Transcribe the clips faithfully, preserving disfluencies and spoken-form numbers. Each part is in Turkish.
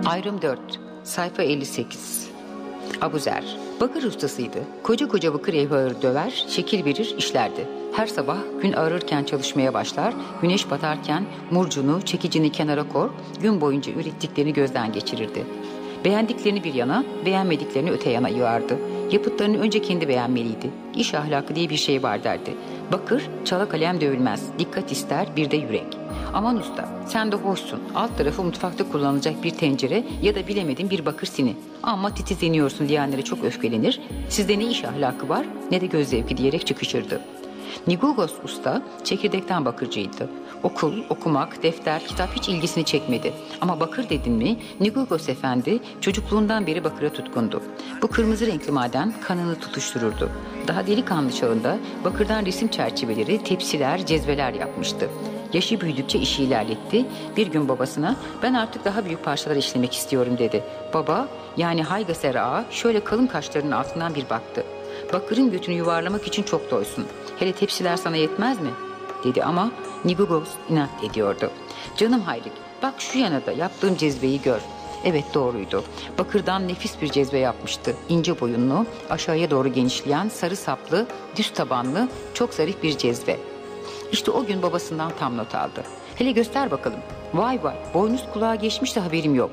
Ayrım dört, sayfa elli sekiz. Abuzer, bakır ustasıydı. Koca koca bakır evrağı döver, şekil verir, işlerdi. Her sabah gün ağarırken çalışmaya başlar, güneş batarken murcunu, çekicini kenara kor, gün boyunca ürettiklerini gözden geçirirdi. Beğendiklerini bir yana, beğenmediklerini öte yana yığardı. Yapıtlarını önce kendi beğenmeliydi. İş ahlakı diye bir şey var derdi. Bakır, çala kalem dövülmez, dikkat ister, bir de yürek. Aman usta, sen de hoşsun. Alt tarafı mutfakta kullanılacak bir tencere ya da bilemedin bir bakır sini. Ama titizleniyorsun diyenlere çok öfkelenir. Sizde ne iş ahlakı var ne de göz zevki diyerek çıkışırdı. Nigogos usta çekirdekten bakırcıydı. Okul, okumak, defter, kitap hiç ilgisini çekmedi. Ama bakır dedin mi Nigogos efendi çocukluğundan beri bakıra tutkundu. Bu kırmızı renkli maden kanını tutuştururdu. Daha delikanlı çağında bakırdan resim çerçeveleri, tepsiler, cezveler yapmıştı. Yaşı büyüdükçe işi ilerletti. Bir gün babasına ben artık daha büyük parçalar işlemek istiyorum dedi. Baba yani Haygaser ağa şöyle kalın kaşlarının altından bir baktı. Bakırın götünü yuvarlamak için çok doysun. Hele tepsiler sana yetmez mi? Dedi ama Nigogos inat ediyordu. Canım Hayrik bak şu yana da yaptığım cezveyi gör. Evet doğruydu. Bakırdan nefis bir cezve yapmıştı. İnce boyunlu, aşağıya doğru genişleyen, sarı saplı, düz tabanlı, çok zarif bir cezve. İşte o gün babasından tam not aldı. Hele göster bakalım. Vay vay boynuz kulağa geçmiş de haberim yok.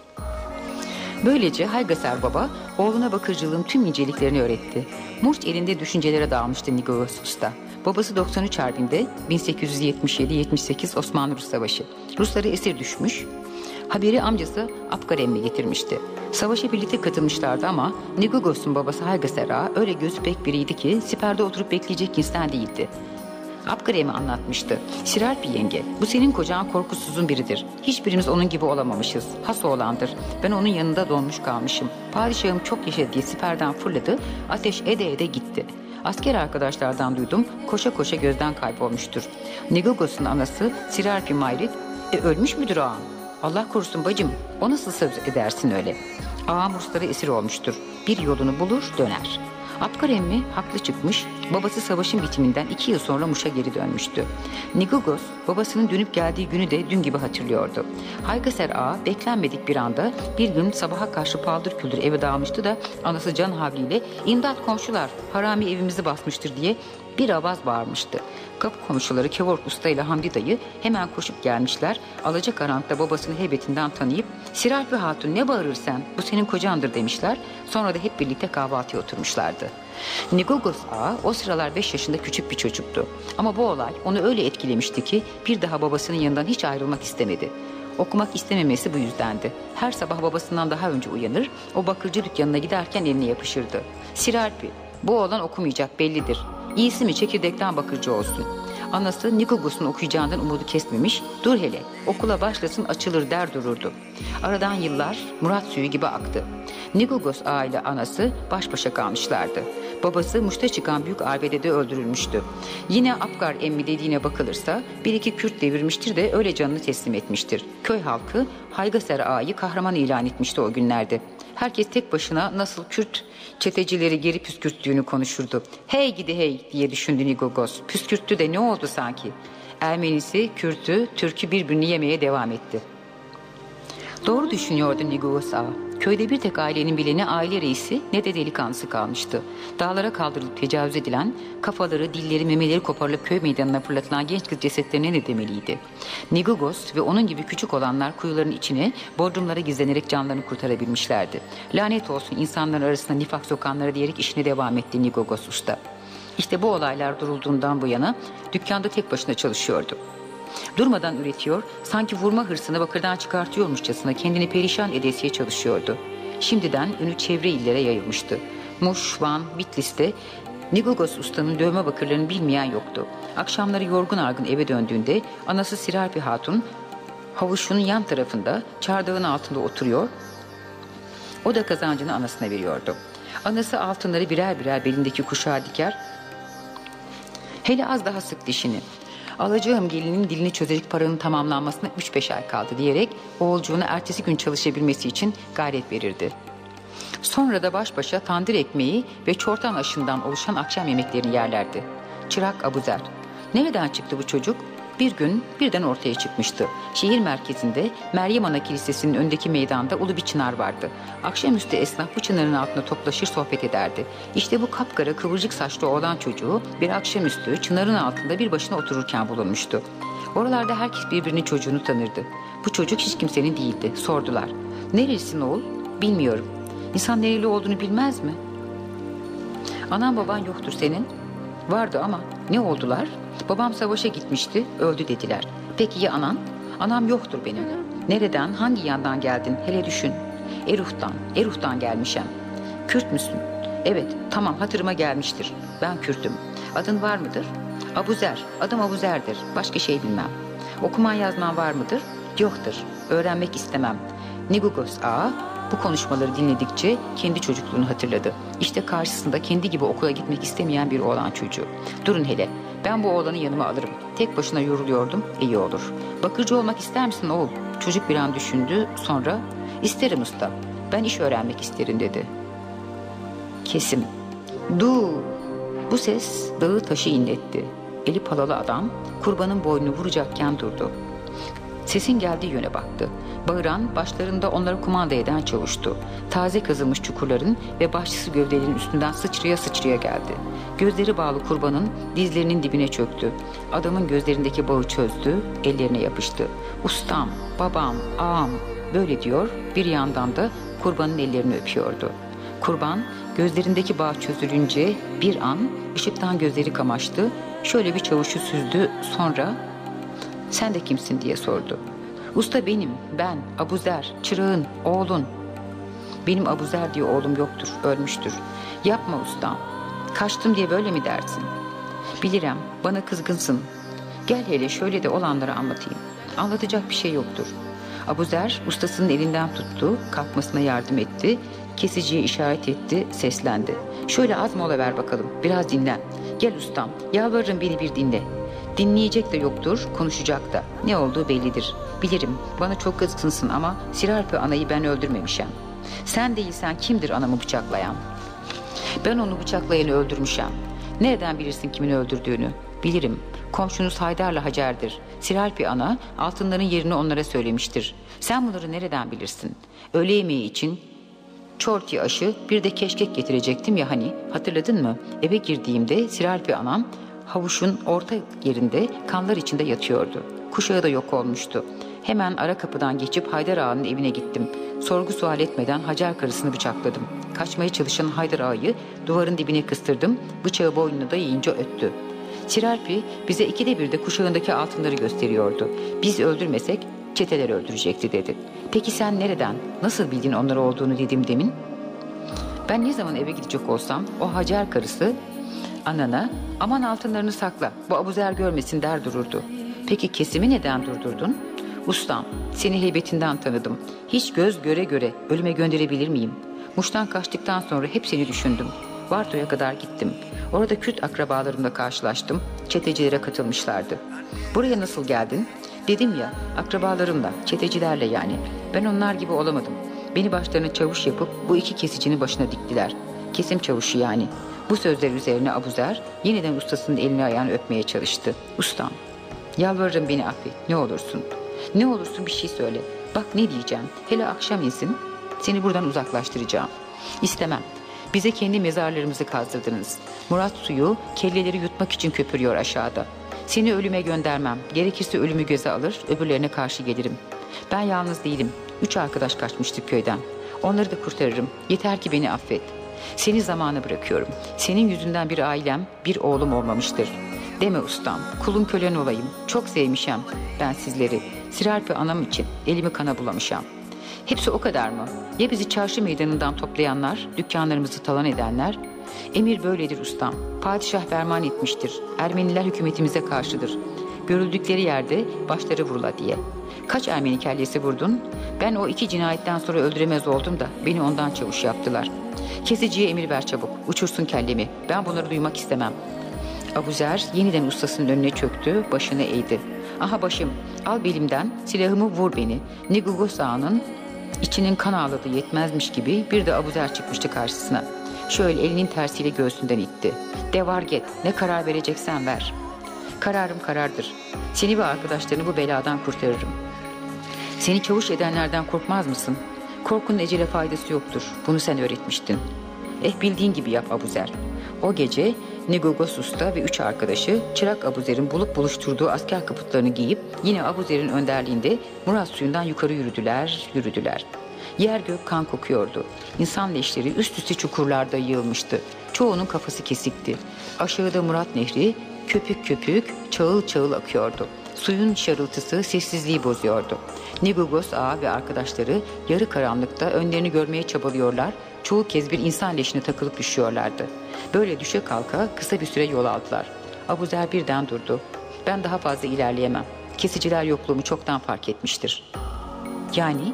Böylece Haygaser baba oğluna bakırcılığın tüm inceliklerini öğretti. Murç elinde düşüncelere dalmıştı Nigogos usta. Babası doksan üç Harbi'nde bin sekiz yüz yetmiş yedi yetmiş sekiz Osmanlı-Rus Savaşı. Rusları esir düşmüş. Haberi amcası Apgar emmi getirmişti. Savaşa birlikte katılmışlardı ama Nigogos'un babası Haygaser ağa öyle gözü pek biriydi ki siperde oturup bekleyecek insan değildi. Apgar emmi anlatmıştı. Siralpi yenge, bu senin kocan korkusuzun biridir. Hiçbirimiz onun gibi olamamışız. Has oğlandır. Ben onun yanında donmuş kalmışım. Padişahım çok yaşadı diye siperden fırladı. Ateş ede ede gitti. Asker arkadaşlardan duydum. Koşa koşa gözden kaybolmuştur. Nigogos'un anası Siralpi Mayrit, e, ölmüş müdür ağam? Allah korusun bacım. O nasıl söz edersin öyle? Ağam Ruslara esir olmuştur. Bir yolunu bulur döner. Apgar emmi haklı çıkmış, babası savaşın bitiminden iki yıl sonra Muş'a geri dönmüştü. Nigogos babasının dönüp geldiği günü de dün gibi hatırlıyordu. Haygaser ağa beklenmedik bir anda bir gün sabaha karşı paldır küldür eve dağılmıştı da anası can havliyle imdat komşular harami evimizi basmıştır diye bir avaz bağırmıştı. Kapı komşuları Kevork Usta ile Hamdi dayı hemen koşup gelmişler. Alacakaranlıkta babasını heybetinden tanıyıp Siralpi Hatun ne bağırırsan bu senin kocandır demişler. Sonra da hep birlikte kahvaltıya oturmuşlardı. Nigogos ağa o sıralar beş yaşında küçük bir çocuktu. Ama bu olay onu öyle etkilemişti ki bir daha babasının yanından hiç ayrılmak istemedi. Okumak istememesi bu yüzdendi. Her sabah babasından daha önce uyanır, o bakırcı dükkanına giderken eline yapışırdı. Siralpi, bu oğlan okumayacak bellidir. İyisi mi çekirdekten bakırcı olsun. Anası Nigogos'un okuyacağından umudu kesmemiş, dur hele okula başlasın açılır der dururdu. Aradan yıllar Murat suyu gibi aktı. Nigogos ağa ile anası baş başa kalmışlardı. Babası Muş'ta çıkan büyük arbedede öldürülmüştü. Yine Apgar emmi dediğine bakılırsa bir iki Kürt devirmiştir de öyle canını teslim etmiştir. Köy halkı Haygaser ağayı kahraman ilan etmişti o günlerde. Herkes tek başına nasıl Kürt çetecileri geri püskürttüğünü konuşurdu. Hey gidi hey diye düşündü Nigogos. Püskürttü de ne oldu sanki? Ermenisi, Kürt'ü, Türk'ü birbirini yemeye devam etti. Doğru düşünüyordu Nigogos ağa. Köyde bir tek ailenin bile ne aile reisi ne de delikanlısı kalmıştı. Dağlara kaldırılıp tecavüz edilen, kafaları, dilleri, memeleri koparılıp köy meydanına fırlatılan genç kız cesetlerine ne demeliydi? Nigogos ve onun gibi küçük olanlar kuyuların içine, bodrumlara gizlenerek canlarını kurtarabilmişlerdi. Lanet olsun insanların arasında nifak sokanlara diyerek işine devam etti Nigogos usta. İşte bu olaylar durulduğundan bu yana dükkanda tek başına çalışıyordu. Durmadan üretiyor, sanki vurma hırsını bakırdan çıkartıyormuşçasına kendini perişan edesiye çalışıyordu. Şimdiden ünü çevre illere yayılmıştı. Muş, Van, Bitlis'te Nigogos ustanın dövme bakırlarını bilmeyen yoktu. Akşamları yorgun argın eve döndüğünde anası Siralpi Hatun havuşun yan tarafında çardağın altında oturuyor. O da kazancını anasına veriyordu. Anası altınları birer birer belindeki kuşağa diker. Hele az daha sık dişini. Alacağım gelinin dilini çözecek paranın tamamlanmasına üç beş ay kaldı diyerek oğulcuğuna ertesi gün çalışabilmesi için gayret verirdi. Sonra da baş başa tandır ekmeği ve çortan aşından oluşan akşam yemeklerini yerlerdi. Çırak Abuzer. Nereden çıktı bu çocuk? bir gün birden ortaya çıkmıştı. Şehir merkezinde Meryem Ana Kilisesi'nin önündeki meydanda ulu bir çınar vardı. Akşamüstü esnaf bu çınarın altında toplaşır sohbet ederdi. İşte bu kapkara kıvırcık saçlı oğlan çocuğu bir akşamüstü çınarın altında bir başına otururken bulunmuştu. Oralarda herkes birbirinin çocuğunu tanırdı. Bu çocuk hiç kimsenin değildi. Sordular. Nerelisin oğul? Bilmiyorum. İnsan nereli olduğunu bilmez mi? Anan baban yoktur senin. Vardı ama ne oldular? Babam savaşa gitmişti, öldü dediler. Peki ya anan? Anam yoktur benim. Nereden, hangi yandan geldin? Hele düşün. Eruh'tan, Eruh'tan gelmişim. Kürt müsün? Evet, tamam hatırıma gelmiştir. Ben Kürt'üm. Adın var mıdır? Abuzer, adım Abuzer'dir. Başka şey bilmem. Okuman yazman var mıdır? Yoktur. Öğrenmek istemem. Nigugos ağa bu konuşmaları dinledikçe kendi çocukluğunu hatırladı. İşte karşısında kendi gibi okula gitmek istemeyen bir oğlan çocuğu. Durun hele, ben bu oğlanı yanıma alırım. Tek başına yoruluyordum, iyi olur. Bakırcı olmak ister misin oğul? Çocuk bir an düşündü, sonra isterim usta, ben iş öğrenmek isterim dedi. Kesim. Du. Bu ses dağı taşı inletti. Eli palalı adam kurbanın boynunu vuracakken durdu. Sesin geldiği yöne baktı. Bağıran, başlarında onları kumanda eden çavuştu. Taze kazılmış çukurların ve bahçesi gövdelerin üstünden sıçraya sıçraya geldi. Gözleri bağlı kurbanın dizlerinin dibine çöktü. Adamın gözlerindeki bağı çözdü, ellerine yapıştı. Ustam, babam, ağam böyle diyor, bir yandan da kurbanın ellerini öpüyordu. Kurban gözlerindeki bağ çözülünce bir an ışıktan gözleri kamaştı. Şöyle bir çavuşu süzdü, sonra sen de kimsin diye sordu. Usta benim, ben, Abuzer, çırağın, oğlun. Benim Abuzer diye oğlum yoktur, ölmüştür. Yapma ustam, kaçtım diye böyle mi dersin? Bilirim, bana kızgınsın. Gel hele şöyle de olanları anlatayım. Anlatacak bir şey yoktur. Abuzer ustasının elinden tuttu, kalkmasına yardım etti, kesiciye işaret etti, seslendi. Şöyle az mola ver bakalım, biraz dinlen. Gel ustam, yalvarırım beni bir dinle. Dinleyecek de yoktur, konuşacak da. Ne olduğu bellidir. Bilirim, bana çok kızgınsın ama Siralpi anayı ben öldürmemişim. Sen değilsen kimdir anamı bıçaklayan? Ben onu bıçaklayanı öldürmüşüm. Nereden bilirsin kimin öldürdüğünü? Bilirim, komşunuz Haydar'la Hacer'dir. Siralpi ana altınların yerini onlara söylemiştir. Sen bunları nereden bilirsin? Öğle yemeği için çorti aşı bir de keşkek getirecektim ya hani, hatırladın mı? Eve girdiğimde Siralpi anam havuşun orta yerinde kanlar içinde yatıyordu. Kuşağı da yok olmuştu. Hemen ara kapıdan geçip Haydar Ağa'nın evine gittim. Sorgu sual etmeden Hacer karısını bıçakladım. Kaçmaya çalışan Haydar Ağa'yı duvarın dibine kıstırdım. Bıçağı boynuna dayayınca öttü. Siralpi bize ikide bir de kuşağındaki altınları gösteriyordu. Biz öldürmesek çeteler öldürecekti dedi. Peki sen nereden, nasıl bildin onlar olduğunu dedim demin. Ben ne zaman eve gidecek olsam o Hacer karısı anana aman altınlarını sakla, bu Abuzer görmesin der dururdu. Peki kesimi neden durdurdun? Ustam, seni heybetinden tanıdım. Hiç göz göre göre ölüme gönderebilir miyim? Muş'tan kaçtıktan sonra hep seni düşündüm. Varto'ya kadar gittim. Orada Kürt akrabalarımla karşılaştım. Çetecilere katılmışlardı. Buraya nasıl geldin? Dedim ya, akrabalarımla, çetecilerle yani. Ben onlar gibi olamadım. Beni başlarına çavuş yapıp bu iki kesicinin başına diktiler. Kesim çavuşu yani. Bu sözler üzerine Abuzer yeniden ustasının elini ayağını öpmeye çalıştı. Ustam, yalvarırım beni affet, ne olursun. Ne olursun bir şey söyle. Bak ne diyeceğim. Hele akşam insin, seni buradan uzaklaştıracağım. İstemem. Bize kendi mezarlarımızı kazdırdınız. Murat suyu kelleleri yutmak için köpürüyor aşağıda. Seni ölüme göndermem. Gerekirse ölümü göze alır, öbürlerine karşı gelirim. Ben yalnız değilim. Üç arkadaş kaçmıştık köyden. Onları da kurtarırım. Yeter ki beni affet. Seni zamana bırakıyorum. Senin yüzünden bir ailem, bir oğlum olmamıştır. Deme ustam, kulun kölen olayım. Çok sevmişem ben sizleri. Siralpi anam için elimi kana bulamışam. Hepsi o kadar mı? Ya bizi çarşı meydanından toplayanlar, dükkanlarımızı talan edenler? Emir böyledir ustam. Padişah ferman etmiştir. Ermeniler hükümetimize karşıdır. Görüldükleri yerde başları vurula diye. Kaç Ermeni kellesi vurdun? Ben o iki cinayetten sonra öldüremez oldum da beni ondan çavuş yaptılar. Kesiciye emir ver çabuk. Uçursun kellemi. Ben bunları duymak istemem. Abuzer yeniden ustasının önüne çöktü, başını eğdi. Aha başım, al belimden, silahımı vur beni. Nigugos Ağa'nın içinin kan ağladığı yetmezmiş gibi bir de Abuzer çıkmıştı karşısına. Şöyle elinin tersiyle göğsünden itti. De var get, ne karar vereceksen ver. Kararım karardır. Seni ve arkadaşlarını bu beladan kurtarırım. Seni çavuş edenlerden korkmaz mısın? Korkunun ecele faydası yoktur. Bunu sen öğretmiştin. Eh bildiğin gibi yap Abuzer. O gece Negogos Usta ve üç arkadaşı Çırak Abuzer'in bulup buluşturduğu asker kaputlarını giyip yine Abuzer'in önderliğinde Murat suyundan yukarı yürüdüler, yürüdüler. Yer gök kan kokuyordu. İnsan leşleri üst üste çukurlarda yığılmıştı. Çoğunun kafası kesikti. Aşağıda Murat Nehri köpük köpük, çağıl çağıl akıyordu. Suyun şarıltısı sessizliği bozuyordu. Negogos Ağa ve arkadaşları yarı karanlıkta önlerini görmeye çabalıyorlar, çoğu kez bir insan leşine takılıp düşüyorlardı. Böyle düşe kalka kısa bir süre yol aldılar. Abuzer birden durdu. Ben daha fazla ilerleyemem. Kesiciler yokluğumu çoktan fark etmiştir. Yani?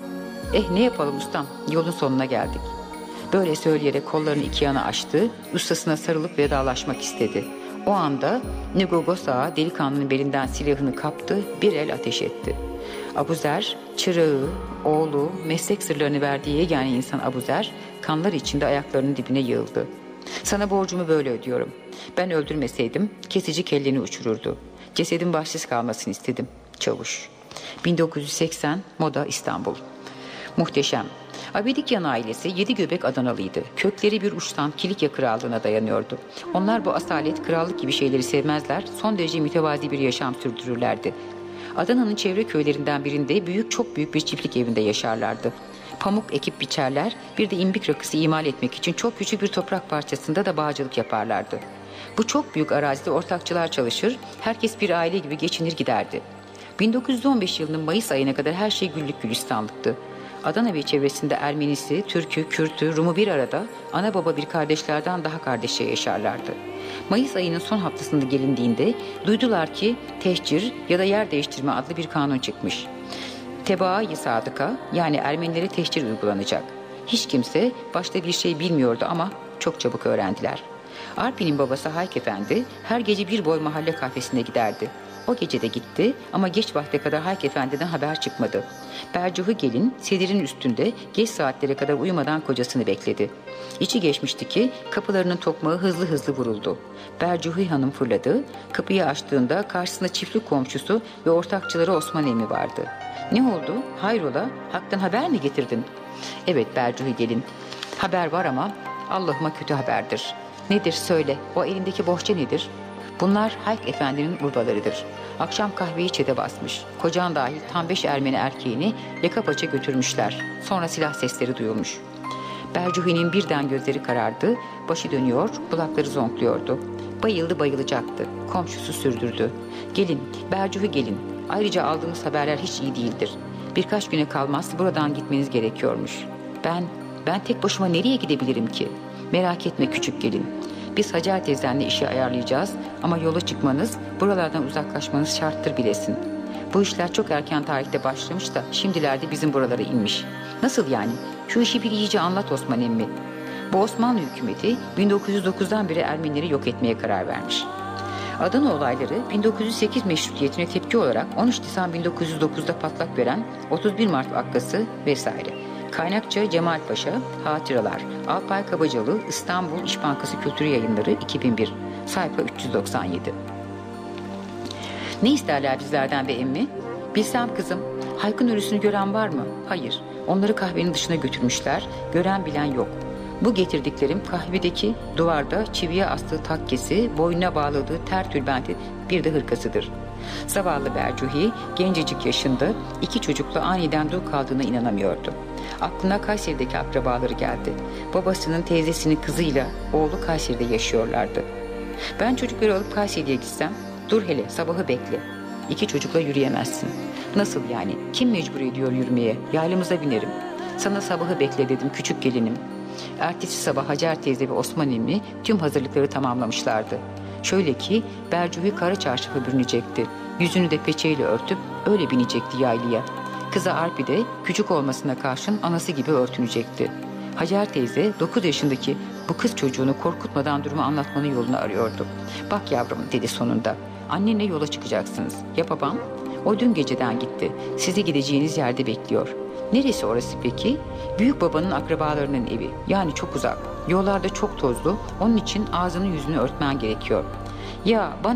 Eh ne yapalım ustam, yolun sonuna geldik. Böyle söyleyerek kollarını iki yana açtı, ustasına sarılıp vedalaşmak istedi. O anda Negogos Ağa delikanlının belinden silahını kaptı, bir el ateş etti. Abuzer, çırağı, oğlu, meslek sırlarını verdiği yegane insan Abuzer, kanlar içinde ayaklarının dibine yığıldı. Sana borcumu böyle ödüyorum. Ben öldürmeseydim kesici kelleni uçururdu. Cesedin bahsiz kalmasını istedim. Çavuş. bin dokuz yüz seksen Moda İstanbul. Muhteşem. Abedikyan ailesi yedi göbek Adanalıydı. Kökleri bir uçtan Kilikya Krallığı'na dayanıyordu. Onlar bu asalet, krallık gibi şeyleri sevmezler, son derece mütevazi bir yaşam sürdürürlerdi. Adana'nın çevre köylerinden birinde büyük, çok büyük bir çiftlik evinde yaşarlardı. Pamuk ekip biçerler, bir de imbik rakısı imal etmek için çok küçük bir toprak parçasında da bağcılık yaparlardı. Bu çok büyük arazide ortakçılar çalışır, herkes bir aile gibi geçinir giderdi. bin dokuz yüz on beş yılının Mayıs ayına kadar her şey güllük gülistanlıktı. Adana ve çevresinde Ermenisi, Türk'ü, Kürt'ü, Rum'u bir arada ana baba bir kardeşlerden daha kardeşçe yaşarlardı. Mayıs ayının son haftasında gelindiğinde duydular ki tehcir ya da yer değiştirme adlı bir kanun çıkmış. Tebaa-i sadıka yani Ermenilere tehcir uygulanacak. Hiç kimse başta bir şey bilmiyordu ama çok çabuk öğrendiler. Arpi'nin babası Hayk Efendi her gece bir boy mahalle kahvesine giderdi. O gece de gitti ama geç vakte kadar Hayk Efendi'den haber çıkmadı. Bercuhu gelin sedirin üstünde geç saatlere kadar uyumadan kocasını bekledi. İçi geçmişti ki kapılarının tokmağı hızlı hızlı vuruldu. Bercuhi Hanım fırladı. Kapıyı açtığında karşısında çiftlik komşusu ve ortakçıları Osman Emmi vardı. Ne oldu? Hayrola? Hak'tan haber mi getirdin? Evet Bercuhi gelin. Haber var ama Allah'ıma kötü haberdir. Nedir söyle, o elindeki bohça nedir? Bunlar Hayk Efendi'nin urbalarıdır. Akşam kahveyi çete basmış. Kocan dahil tam beş Ermeni erkeğini yaka paça götürmüşler. Sonra silah sesleri duyulmuş. Bercuhi'nin birden gözleri karardı, başı dönüyor, kulakları zonkluyordu. Bayıldı bayılacaktı. Komşusu sürdürdü. Gelin, Bercuhi gelin. Ayrıca aldığımız haberler hiç iyi değildir. Birkaç güne kalmaz buradan gitmeniz gerekiyormuş. Ben, ben tek başıma nereye gidebilirim ki? Merak etme küçük gelin. Biz Hacer teyzenle işi ayarlayacağız ama yola çıkmanız, buralardan uzaklaşmanız şarttır bilesin. Bu işler çok erken tarihte başlamış da şimdilerde bizim buralara inmiş. Nasıl yani? Şu işi bir iyice anlat Osman emmi. Bu Osmanlı hükümeti bin dokuz yüz dokuzdan beri Ermenileri yok etmeye karar vermiş. Adana olayları bin dokuz yüz sekiz meşrutiyetine tepki olarak on üç Nisan bin dokuz yüz dokuzda patlak veren otuz bir Mart vakası vesaire. Kaynakça Cemal Paşa, Hatıralar, Alpay Kabacalı, İstanbul İş Bankası Kültür Yayınları iki bin bir, sayfa üç yüz doksan yedi. Ne isterler bizlerden be emmi? Bilsem kızım, Hayk'ın ölüsünü gören var mı? Hayır, onları kahvenin dışına götürmüşler, gören bilen yok. Bu getirdiklerim kahvedeki duvarda çiviye astığı takkesi, boynuna bağladığı ter tülbenti bir de hırkasıdır. Zavallı Bercuhi gencecik yaşında iki çocukla aniden dul kaldığına inanamıyordu. Aklına Kayseri'deki akrabaları geldi. Babasının teyzesinin kızıyla oğlu Kayseri'de yaşıyorlardı. Ben çocukları alıp Kayseri'ye gitsem, dur hele sabahı bekle. İki çocukla yürüyemezsin. Nasıl yani? Kim mecbur ediyor yürümeye? Yaylımıza binerim. Sana sabahı bekle dedim küçük gelinim. Ertesi sabah Hacer teyze ve Osman emmi tüm hazırlıkları tamamlamışlardı. Şöyle ki Bercuhi kara çarşafı bürünecekti. Yüzünü de peçeyle örtüp öyle binecekti yaylıya. Kızı Arpi de küçük olmasına karşın anası gibi örtünecekti. Hacer teyze dokuz yaşındaki bu kız çocuğunu korkutmadan durumu anlatmanın yolunu arıyordu. Bak yavrum dedi sonunda. Annenle yola çıkacaksınız. Ya babam? O dün geceden gitti. Sizi gideceğiniz yerde bekliyor. Neresi orası peki? Büyük babanın akrabalarının evi. Yani çok uzak. Yollarda çok tozlu. Onun için ağzını yüzünü örtmen gerekiyor. Ya bana ne?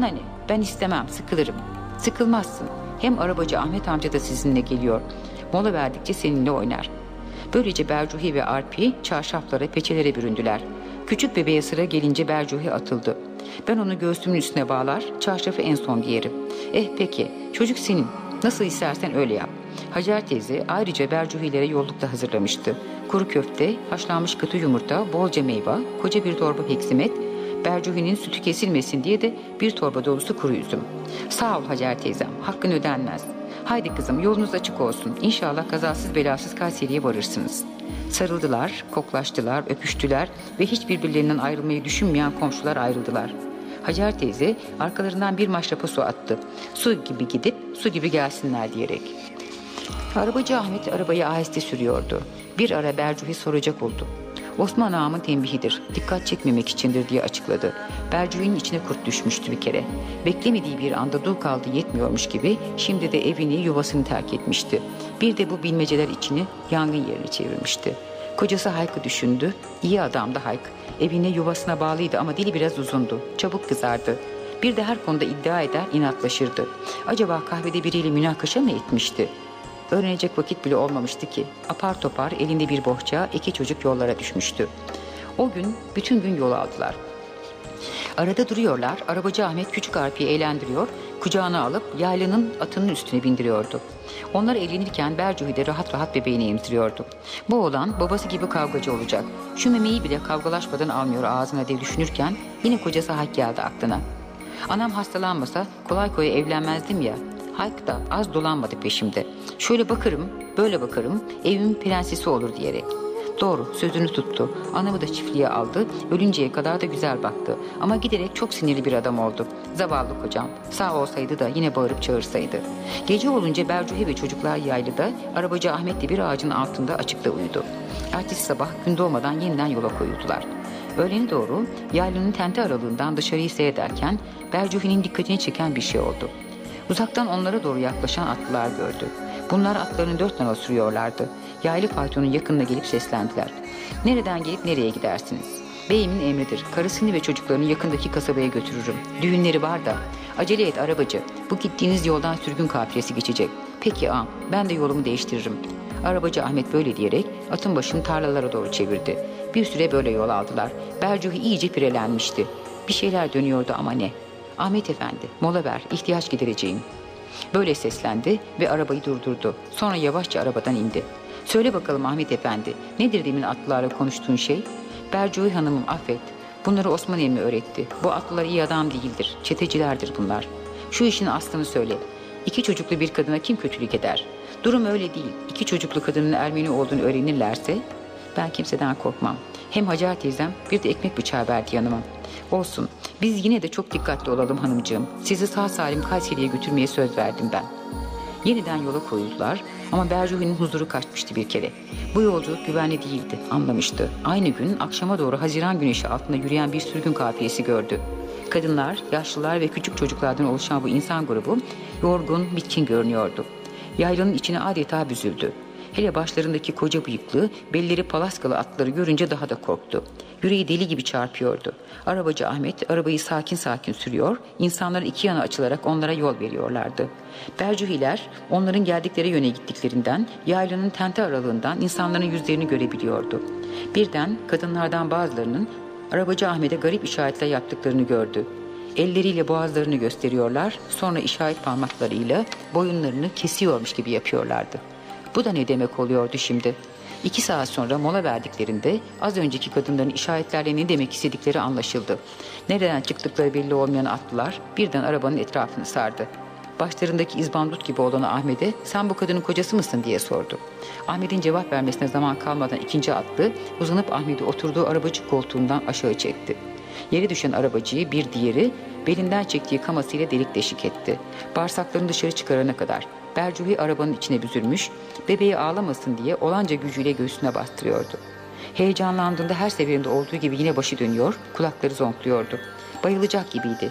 Ben istemem, sıkılırım. Sıkılmazsın. Hem arabacı Ahmet amca da sizinle geliyor. Mola verdikçe seninle oynar. Böylece Bercuhi ve Arpi çarşaflara, peçelere büründüler. Küçük bebeğe sıra gelince Bercuhi atıldı. Ben onu göğsümün üstüne bağlar, çarşafı en son giyerim. Eh peki, çocuk senin. Nasıl istersen öyle yap. Hacer teyze ayrıca Bercuhilere yolluk da hazırlamıştı. Kuru köfte, haşlanmış katı yumurta, bolca meyve, koca bir torba peksimet, Bercuhi'nin sütü kesilmesin diye de bir torba dolusu kuru üzüm. Sağ ol Hacer teyzem, hakkın ödenmez. Haydi kızım, yolunuz açık olsun. İnşallah kazasız belasız Kayseri'ye varırsınız. Sarıldılar, koklaştılar, öpüştüler ve hiç birbirlerinden ayrılmayı düşünmeyen komşular ayrıldılar. Hacer teyze arkalarından bir maşrapa su attı. Su gibi gidip su gibi gelsinler diyerek. Arabacı Ahmet arabayı aheste sürüyordu. Bir ara Bercuhi soracak oldu. Osman ağamın tembihidir, dikkat çekmemek içindir diye açıkladı. Bercuhi'nin içine kurt düşmüştü bir kere. Beklemediği bir anda dul kaldı yetmiyormuş gibi şimdi de evini yuvasını terk etmişti. Bir de bu bilmeceler içini yangın yerine çevirmişti. Kocası Hayk'ı düşündü. İyi adamdı Hayk. Evine yuvasına bağlıydı ama dili biraz uzundu. Çabuk kızardı. Bir de her konuda iddia eder, inatlaşırdı. Acaba kahvede biriyle münakaşa mı etmişti? Öğrenecek vakit bile olmamıştı ki. Apar topar elinde bir bohça, iki çocuk yollara düşmüştü. O gün bütün gün yol aldılar. Arada duruyorlar, arabacı Ahmet küçük Arpi'yi eğlendiriyor, kucağına alıp yaylanın atının üstüne bindiriyordu. Onlar eğlenirken Bercuhi de rahat rahat bebeğini emziriyordu. Bu oğlan babası gibi kavgacı olacak. Şu memeyi bile kavgalaşmadan almıyor ağzına diye düşünürken yine kocası Hayk geldi aklına. Anam hastalanmasa kolay kolay evlenmezdim ya. Hayk da az dolanmadı peşimde. Şöyle bakarım, böyle bakarım, evimin prensesi olur diyerek. Doğru, sözünü tuttu. Anamı da çiftliğe aldı, ölünceye kadar da güzel baktı. Ama giderek çok sinirli bir adam oldu. Zavallı kocam, sağ olsaydı da yine bağırıp çağırsaydı. Gece olunca Bercuhi ve çocuklar yaylıda, arabacı Ahmet de bir ağacın altında açıkta uyudu. Ertesi sabah gün doğmadan yeniden yola koyuldular. Öğlene doğru yaylının tente aralığından dışarıyı seyrederken Bercuhi'nin dikkatini çeken bir şey oldu. Uzaktan onlara doğru yaklaşan atlılar gördü. Bunlar atlarını dört nala sürüyorlardı. Yaylı faytonun yakınına gelip seslendiler. Nereden gelip nereye gidersiniz? Beyimin emridir. Karısını ve çocuklarını yakındaki kasabaya götürürüm. Düğünleri var da. Acele et arabacı. Bu gittiğiniz yoldan sürgün kafilesi geçecek. Peki ağam, ben de yolumu değiştiririm. Arabacı Ahmet böyle diyerek atın başını tarlalara doğru çevirdi. Bir süre böyle yol aldılar. Bercuhi iyice pirelenmişti. Bir şeyler dönüyordu ama ne? Ahmet efendi, mola ver, ihtiyaç gidereceğim. Böyle seslendi ve arabayı durdurdu. Sonra yavaşça arabadan indi. Söyle bakalım Ahmet efendi, nedir demin atlılarla konuştuğun şey? Bercuhi hanımım affet. Bunları Osman emmi öğretti. Bu atlılar iyi adam değildir, çetecilerdir bunlar. Şu işin aslını söyle. İki çocuklu bir kadına kim kötülük eder? Durum öyle değil. İki çocuklu kadının Ermeni olduğunu öğrenirlerse ben kimseden korkmam. Hem Hacer teyzem bir de ekmek bıçağı verdi yanıma. Olsun. Biz yine de çok dikkatli olalım hanımcığım. Sizi sağ salim Kayseri'ye götürmeye söz verdim ben. Yeniden yola koyuldular ama Bercuhi'nin huzuru kaçmıştı bir kere. Bu yolculuk güvenli değildi, anlamıştı. Aynı gün akşama doğru Haziran güneşi altında yürüyen bir sürgün kafilesi gördü. Kadınlar, yaşlılar ve küçük çocuklardan oluşan bu insan grubu yorgun, bitkin görünüyordu. Yaylanın içine adeta büzüldü. Hele başlarındaki koca bıyıklı, belleri palaskalı atları görünce daha da korktu. Yüreği deli gibi çarpıyordu. Arabacı Ahmet arabayı sakin sakin sürüyor, insanlar iki yana açılarak onlara yol veriyorlardı. Bercuhiler onların geldikleri yöne gittiklerinden, yaylanın tente aralığından insanların yüzlerini görebiliyordu. Birden kadınlardan bazılarının arabacı Ahmet'e garip işaretler yaptıklarını gördü. Elleriyle boğazlarını gösteriyorlar, sonra işaret parmaklarıyla boyunlarını kesiyormuş gibi yapıyorlardı. Bu da ne demek oluyordu şimdi? İki saat sonra mola verdiklerinde az önceki kadınların işaretlerle ne demek istedikleri anlaşıldı. Nereden çıktıkları belli olmayan atlılar birden arabanın etrafını sardı. Başlarındaki izbandut gibi olan Ahmet'e sen bu kadının kocası mısın diye sordu. Ahmet'in cevap vermesine zaman kalmadan ikinci atlı uzanıp Ahmet'i oturduğu arabacı koltuğundan aşağı çekti. Yere düşen arabacıyı bir diğeri belinden çektiği kamasıyla delik deşik etti. Bağırsaklarını dışarı çıkarana kadar. Bercuhi arabanın içine büzülmüş, bebeği ağlamasın diye olanca gücüyle göğsüne bastırıyordu. Heyecanlandığında her seferinde olduğu gibi yine başı dönüyor, kulakları zonkluyordu. Bayılacak gibiydi.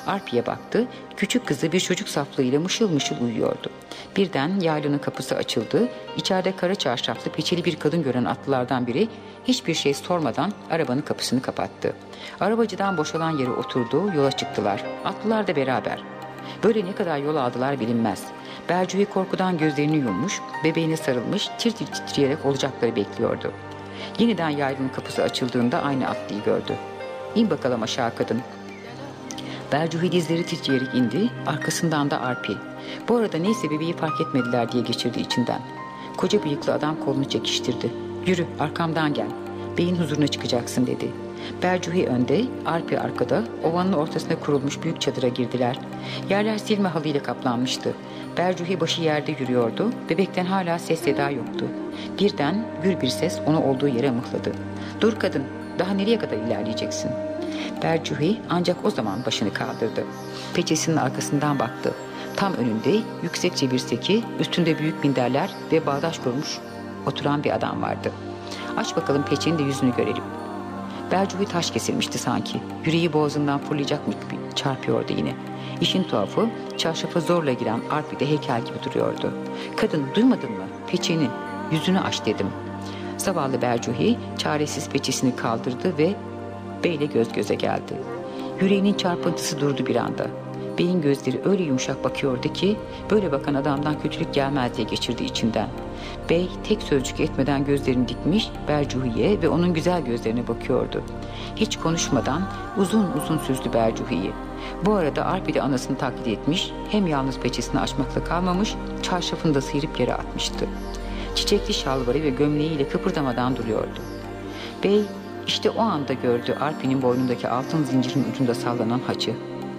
Arpi'ye baktı. Küçük kızı bir çocuk saflığıyla mışıl mışıl uyuyordu. Birden yaylanın kapısı açıldı. İçeride kara çarşaflı peçeli bir kadın gören atlılardan biri hiçbir şey sormadan arabanın kapısını kapattı. Arabacıdan boşalan yere oturdu, yola çıktılar. Atlılar da beraber. Böyle ne kadar yol aldılar bilinmez. Bercuhi korkudan gözlerini yummuş, bebeğine sarılmış, tir tir titreyerek olacakları bekliyordu. Yeniden yaylanın kapısı açıldığında aynı atlıyı gördü. "İn bakalım aşağı kadın." Bercuhi dizleri titreyerek indi, arkasından da Arpi. Bu arada neyse bebeği fark etmediler diye geçirdi içinden. Koca bıyıklı adam kolunu çekiştirdi. "Yürü, arkamdan gel. Beyin huzuruna çıkacaksın," dedi. Bercuhi önde, Arpi arkada, ovanın ortasına kurulmuş büyük çadıra girdiler. Yerler silme halıyla kaplanmıştı. Bercuhi başı yerde yürüyordu, bebekten hala ses seda yoktu. Birden gür bir ses onu olduğu yere mıhladı. "Dur kadın, daha nereye kadar ilerleyeceksin?" Bercuhi ancak o zaman başını kaldırdı. Peçesinin arkasından baktı. Tam önünde yüksekçe bir seki, üstünde büyük minderler ve bağdaş kurmuş oturan bir adam vardı. "Aç bakalım peçeni de yüzünü görelim." Bercuhi taş kesilmişti sanki. Yüreği boğazından fırlayacakmış gibi çarpıyordu yine. İşin tuhafı, çarşafa zorla giren Arpi de heykel gibi duruyordu. "Kadın, duymadın mı? Peçeni, yüzünü aç dedim." Zavallı Bercuhi çaresiz peçesini kaldırdı ve beyle göz göze geldi. Yüreğinin çarpıntısı durdu bir anda. Beyin gözleri öyle yumuşak bakıyordu ki böyle bakan adamdan kötülük gelmez diye geçirdi içinden. Bey tek sözcük etmeden gözlerini dikmiş Bercuhi'ye ve onun güzel gözlerine bakıyordu. Hiç konuşmadan uzun uzun süzdü Bercuhi'yi. Bu arada Arpi de anasını taklit etmiş, hem yalnız peçesini açmakla kalmamış, çarşafını da sıyırıp yere atmıştı. Çiçekli şalvarı ve gömleğiyle kıpırdamadan duruyordu. Bey işte o anda gördü Arpi'nin boynundaki altın zincirin ucunda sallanan haçı.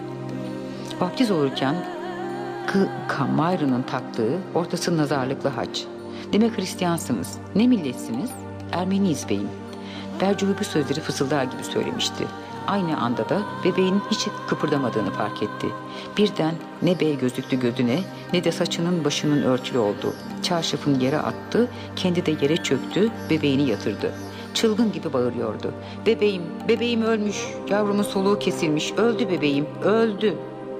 Vaftiz olurken Kamayrı'nın taktığı ortası nazarlıklı haç. "Demek Hristiyansınız. Ne milletsiniz?" "Ermeniyiz beyim." Bercuhi bu sözleri fısıldar gibi söylemişti. Aynı anda da bebeğin hiç kıpırdamadığını fark etti. Birden ne bey gözüktü gözüne ne de saçının başının örtülü oldu. Çarşafını yere attı, kendi de yere çöktü, bebeğini yatırdı. Çılgın gibi bağırıyordu. "Bebeğim, bebeğim ölmüş, yavrumun soluğu kesilmiş, öldü bebeğim, öldü."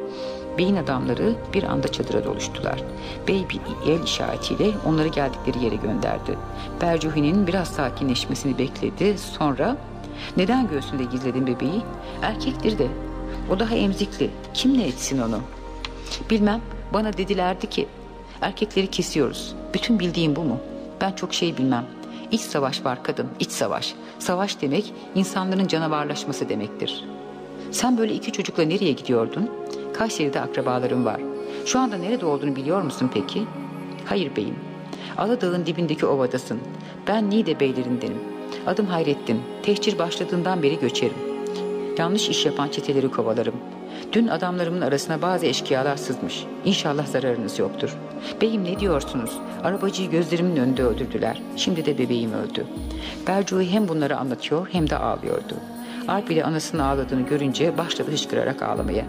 Beyin adamları bir anda çadıra doluştular. Bey bir el işaretiyle onları geldikleri yere gönderdi. Bercuhi'nin biraz sakinleşmesini bekledi. Sonra "Neden göğsünde gizledin bebeği?" "Erkektir de. O daha emzikli. Kim ne etsin onu?" "Bilmem. Bana dedilerdi ki erkekleri kesiyoruz. Bütün bildiğim bu mu? Ben çok şey bilmem. İç savaş var kadın, iç savaş. Savaş demek insanların canavarlaşması demektir." "Sen böyle iki çocukla nereye gidiyordun?" "Kayseri'de akrabalarım var." "Şu anda nerede olduğunu biliyor musun peki?" "Hayır beyim. Aladağ'ın dibindeki ovadasın. Ben Niğde beylerindenim. Adım Hayrettin. Tehcir başladığından beri göçerim. Yanlış iş yapan çeteleri kovalarım. Dün adamlarımın arasına bazı eşkıyalar sızmış. İnşallah zararınız yoktur." "Beyim ne diyorsunuz? Arabacıyı gözlerimin önünde öldürdüler. Şimdi de bebeğim öldü." Bercuhi hem bunları anlatıyor hem de ağlıyordu. Arpi ile anasının ağladığını görünce başladı hıçkırarak ağlamaya.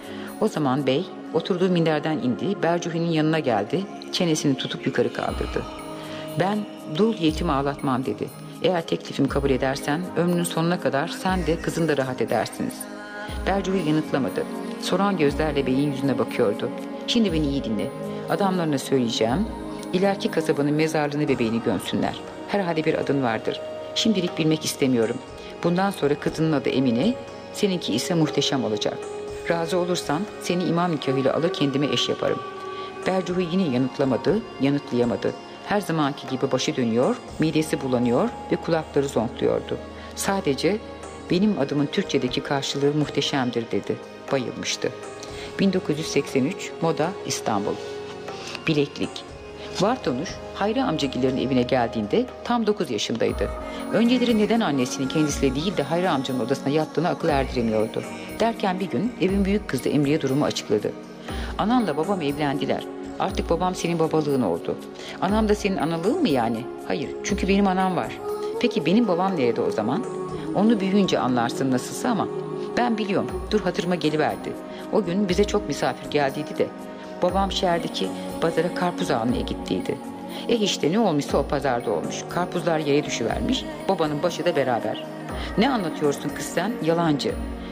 O zaman bey oturduğu minderden indi, Bercuhi'nin yanına geldi, çenesini tutup yukarı kaldırdı. "Ben dul yetim ağlatmam," dedi. "Eğer teklifimi kabul edersen ömrünün sonuna kadar sen de kızın da rahat edersiniz." Bercuhi yanıtlamadı. Soran gözlerle beyin yüzüne bakıyordu. "Şimdi beni iyi dinle. Adamlarına söyleyeceğim. İleriki kasabanın mezarlığını bebeğini gömsünler. Herhalde bir adın vardır. Şimdilik bilmek istemiyorum. Bundan sonra kızının adı Emine, seninki ise Muhteşem olacak. Razı olursan seni imam nikahıyla alır kendime eş yaparım." Bercuhi yine yanıtlamadı, yanıtlayamadı. Her zamanki gibi başı dönüyor, midesi bulanıyor ve kulakları zonkluyordu. Sadece "Benim adımın Türkçedeki karşılığı muhteşemdir," dedi. Bayılmıştı. bin dokuz yüz seksen üç Moda İstanbul. Bileklik. Vartonuş, Hayri amcagillerin evine geldiğinde tam dokuz yaşındaydı. Önceleri neden annesinin kendisiyle değil de Hayri amcanın odasına yattığını akıl erdiremiyordu. Derken bir gün evin büyük kızı Emriye durumu açıkladı. "Ananla babam evlendiler. Artık babam senin babalığın oldu. Anam da senin analığın mı yani?" "Hayır, çünkü benim anam var." "Peki benim babam nerede o zaman?" "Onu büyüyünce anlarsın nasılsa ama ben biliyorum. Dur hatırıma geliverdi. O gün bize çok misafir geldiydi de babam şehirdeki pazara karpuz almaya gittiydi. Eh işte ne olmuşsa o pazarda olmuş. Karpuzlar yere düşüvermiş. Babanın başı da beraber." "Ne anlatıyorsun kız sen? Yalancı."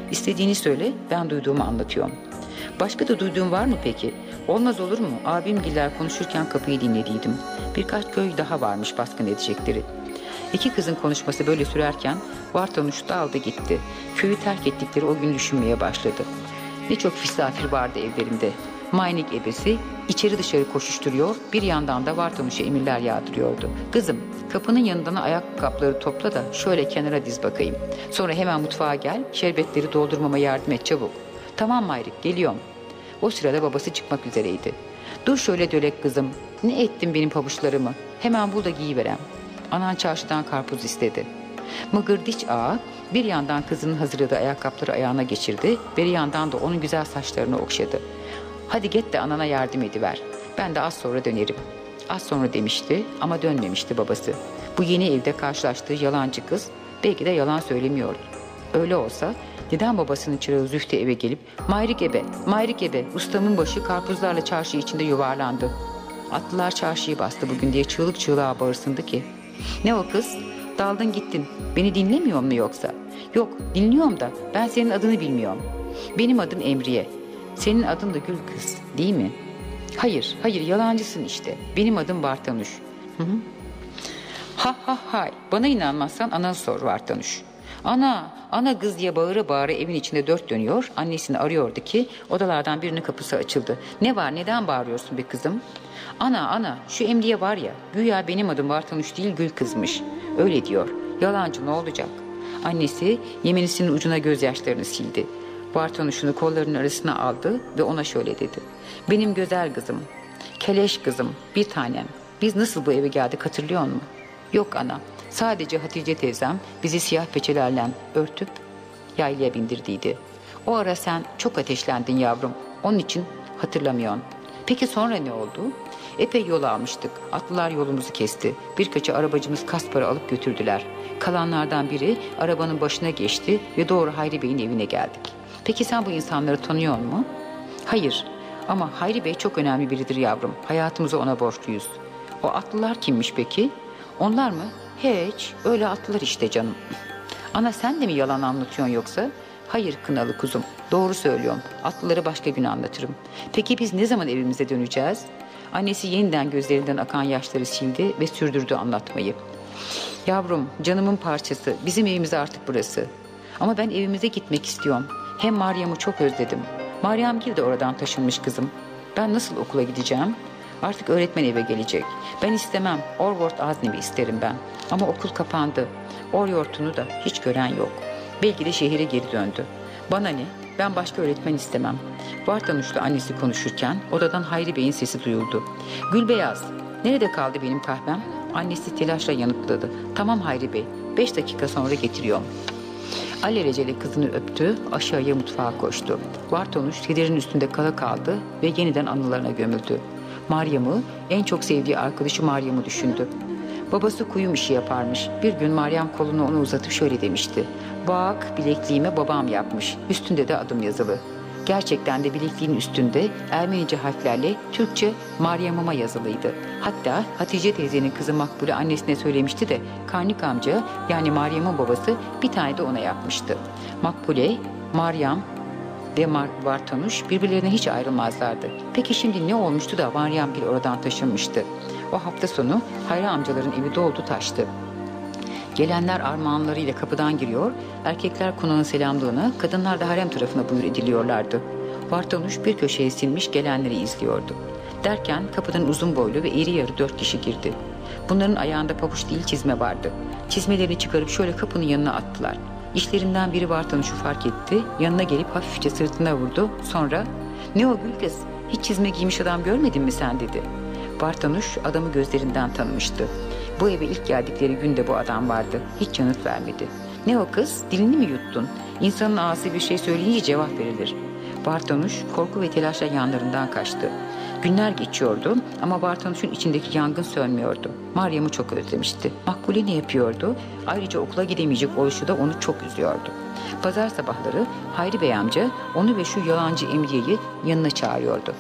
İstediğini söyle, ben duyduğumu anlatıyorum. Başka da duyduğun var mı peki? Olmaz olur mu? Abimgiller konuşurken kapıyı dinlediydim. Birkaç köy daha varmış baskın edecekleri. İki kızın konuşması böyle sürerken Vartanuş da aldı gitti. Köyü terk ettikleri o gün düşünmeye başladı. Ne çok misafir vardı evlerinde. Maynik ebesi içeri dışarı koşuşturuyor, bir yandan da Vartanuş'a emirler yağdırıyordu. Kızım, kapının yanından ayakkabıları topla da şöyle kenara diz bakayım. Sonra hemen mutfağa gel, şerbetleri doldurmama yardım et çabuk. Tamam Mayrik, geliyorum. O sırada babası çıkmak üzereydi. Dur şöyle dölek kızım, ne ettin benim pabuçlarımı? Hemen bul da giyiverem. Anan çarşıdan karpuz istedi. Mıgırdiç ağa bir yandan kızının hazırladığı ayakkabıları ayağına geçirdi, bir yandan da onun güzel saçlarını okşadı. Hadi git de anana yardım ediver. Ben de az sonra dönerim. Az sonra demişti ama dönmemişti babası. Bu yeni evde karşılaştığı yalancı kız belki de yalan söylemiyordu. Öyle olsa neden babasının çırağı Zühtü eve gelip Mayrik ebe, Mayrik ebe, ustamın başı karpuzlarla çarşı içinde yuvarlandı. Atlılar çarşıyı bastı bugün diye çığlık çığlığa bağırsındı ki. Ne o kız? Daldın gittin. Beni dinlemiyor mu yoksa? Yok, dinliyorum da ben senin adını bilmiyorum. Benim adım Emriye. Senin adın da Gül kız, değil mi? Hayır, hayır yalancısın işte. Benim adım Vartanuş. Hı hı. Ha ha hay. Bana inanmazsan ana sor Vartanuş. Ana, ana kız diye bağıra bağıra evin içinde dört dönüyor. Annesini arıyordu ki odalardan birinin kapısı açıldı. Ne var, neden bağırıyorsun be kızım? Ana, ana, şu Emriye var ya, güya benim adım Vartanuş değil Gül kızmış. Öyle diyor. Yalancı ne olacak? Annesi yemenisinin ucuna gözyaşlarını sildi. Vartanuş'unu kollarının arasına aldı ve ona şöyle dedi. Benim güzel kızım, keleş kızım, bir tanem. Biz nasıl bu eve geldik hatırlıyor musun? Yok ana, sadece Hatice teyzem bizi siyah peçelerle örtüp yaylaya bindirdiydi. O ara sen çok ateşlendin yavrum, onun için hatırlamıyorsun. Peki sonra ne oldu? Epey yol almıştık. Atlılar yolumuzu kesti. Birkaçı arabacımız kas para alıp götürdüler. Kalanlardan biri arabanın başına geçti ve doğru Hayri Bey'in evine geldik. Peki sen bu insanları tanıyor musun? Hayır ama Hayri Bey çok önemli biridir yavrum. Hayatımızı ona borçluyuz. O atlılar kimmiş peki? Onlar mı? Hiç, öyle atlılar işte canım. Ana sen de mi yalan anlatıyorsun yoksa? Hayır kınalı kuzum, doğru söylüyorum. Atlıları başka gün anlatırım. Peki biz ne zaman evimize döneceğiz? Annesi yeniden gözlerinden akan yaşları sildi ve sürdürdü anlatmayı. Yavrum, canımın parçası, bizim evimiz artık burası. Ama ben evimize gitmek istiyorum. Hem Meryem'i çok özledim. Meryemgil de oradan taşınmış kızım. Ben nasıl okula gideceğim? Artık öğretmen eve gelecek. Ben istemem. Orvort Azni'yi isterim ben. Ama okul kapandı. Oryort'unu da hiç gören yok. Belki de şehire geri döndü. Bana ne? Ben başka öğretmen istemem. Vartanuş'la annesi konuşurken odadan Hayri Bey'in sesi duyuldu. Gülbeyaz, nerede kaldı benim kahvem? Annesi telaşla yanıtladı. Tamam Hayri Bey, beş dakika sonra getiriyorum. Alelacele kızını öptü, aşağıya mutfağa koştu. Vartanuş kederin üstünde kala kaldı ve yeniden anılarına gömüldü. Meryem'i, en çok sevdiği arkadaşı Meryem'i düşündü. Babası kuyum işi yaparmış. Bir gün Meryem kolunu ona uzatıp şöyle demişti. Bak bilekliğime babam yapmış. Üstünde de adım yazılı. Gerçekten de bilekliğin üstünde Ermenice harflerle Türkçe Meryem'ime yazılıydı. Hatta Hatice teyzenin kızı Makbule annesine söylemişti de Karnik amca yani Meryem'in babası bir tane de ona yapmıştı. Makbule, Meryem ve Vartanuş birbirlerine hiç ayrılmazlardı. Peki şimdi ne olmuştu da Meryemgil oradan taşınmıştı? O hafta sonu Hayri amcaların evi doldu taştı. Gelenler armağanlarıyla kapıdan giriyor, erkekler konağın selamlığına, kadınlar da harem tarafına buyur ediliyorlardı. Vartanuş bir köşeye silmiş gelenleri izliyordu. Derken kapıdan uzun boylu ve iri yarı dört kişi girdi. Bunların ayağında pabuç değil çizme vardı. Çizmelerini çıkarıp şöyle kapının yanına attılar. İşlerinden biri Vartanuş'u fark etti, yanına gelip hafifçe sırtına vurdu. Sonra ''Ne o gül kız, hiç çizme giymiş adam görmedin mi sen?'' dedi. Vartanuş adamı gözlerinden tanımıştı. Bu eve ilk geldikleri günde bu adam vardı. Hiç yanıt vermedi. ''Ne o kız, dilini mi yuttun? İnsanın ağzı bir şey söyleyince cevap verilir.'' Vartanuş korku ve telaşla yanlarından kaçtı. Günler geçiyordu ama Vartanuş'un içindeki yangın sönmüyordu. Meryem'i çok özlemişti. Makbule ne yapıyordu? Ayrıca okula gidemeyecek oluşu da onu çok üzüyordu. Pazar sabahları Hayri Bey amca onu ve şu yalancı Emriye'yi yanına çağırıyordu.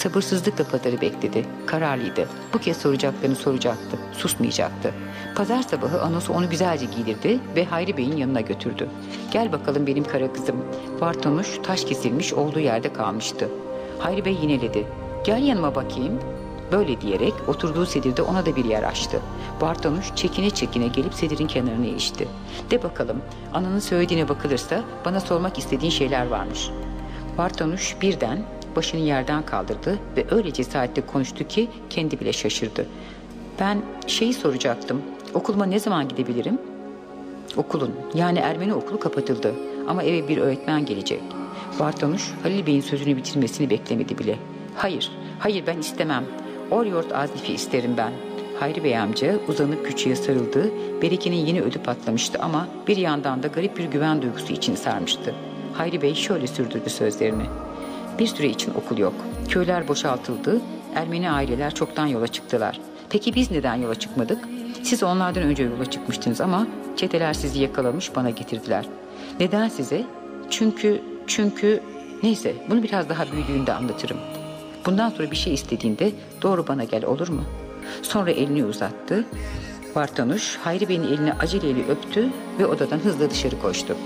Sabırsızlıkla pazarı bekledi. Kararlıydı. Bu kez soracaklarını soracaktı. Susmayacaktı. Pazar sabahı anası onu güzelce giydirdi ve Hayri Bey'in yanına götürdü. Gel bakalım benim kara kızım. Vartonuş taş kesilmiş olduğu yerde kalmıştı. Hayri Bey yineledi. Gel yanıma bakayım. Böyle diyerek oturduğu sedirde ona da bir yer açtı. Vartonuş çekine çekine gelip sedirin kenarına ilişti. De bakalım, ananın söylediğine bakılırsa bana sormak istediğin şeyler varmış. Vartonuş birden başını yerden kaldırdı ve öyle cesaretle konuştu ki kendi bile şaşırdı. Ben şeyi soracaktım. Okuluma ne zaman gidebilirim? Okulun, yani Ermeni okulu kapatıldı ama eve bir öğretmen gelecek. Vartonuş Halil Bey'in sözünü bitirmesini beklemedi bile. Hayır, hayır ben istemem. Oryort Azifi isterim ben. Hayri Bey amca uzanıp küçüğe sarıldı. Berike'nin yeni ödü patlamıştı ama bir yandan da garip bir güven duygusu içini sarmıştı. Hayri Bey şöyle sürdürdü sözlerini. Bir süre için okul yok. Köyler boşaltıldı. Ermeni aileler çoktan yola çıktılar. Peki biz neden yola çıkmadık? Siz onlardan önce yola çıkmıştınız ama çeteler sizi yakalamış bana getirdiler. Neden size? Çünkü, çünkü... Neyse bunu biraz daha büyüdüğünde anlatırım. Bundan sonra bir şey istediğinde doğru bana gel olur mu? Sonra elini uzattı. Vartonuş Hayri Bey'in elini aceleyle öptü ve odadan hızla dışarı koştu.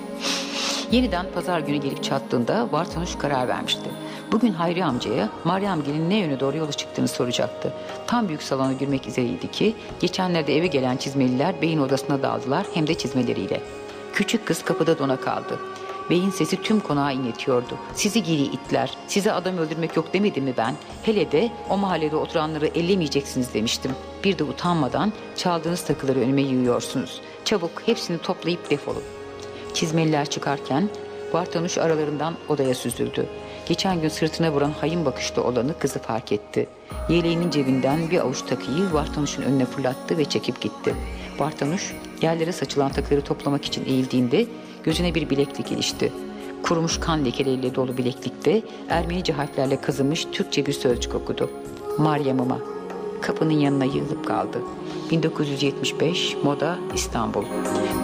Yeniden pazar günü gelip çattığında Vartonuş karar vermişti. Bugün Hayri amcaya Meryemgil'in ne yöne doğru yola çıktığını soracaktı. Tam büyük salona girmek üzereydi ki geçenlerde eve gelen çizmeliler beyin odasına daldılar hem de çizmeleriyle. Küçük kız kapıda dona kaldı. Beyin sesi tüm konağa inletiyordu. Sizi gidi itler, size adam öldürmek yok demedim mi ben? Hele de o mahallede oturanları ellemeyeceksiniz demiştim. Bir de utanmadan çaldığınız takıları önüme yığıyorsunuz. Çabuk hepsini toplayıp defolun. Çizmeliler çıkarken Vartonuş aralarından odaya süzüldü. Geçen gün sırtına vuran hayın bakışlı olanı kızı fark etti. Yeleğinin cebinden bir avuç takıyı Vartonuş'un önüne fırlattı ve çekip gitti. Vartonuş yerlere saçılan takıları toplamak için eğildiğinde gözüne bir bileklik ilişti. Kurumuş kan lekeleriyle dolu bileklikte Ermenice harflerle kazınmış Türkçe bir sözcük okudu. Meryem'ıma. Kapının yanına yığılıp kaldı. bin dokuz yüz yetmiş beş Moda İstanbul.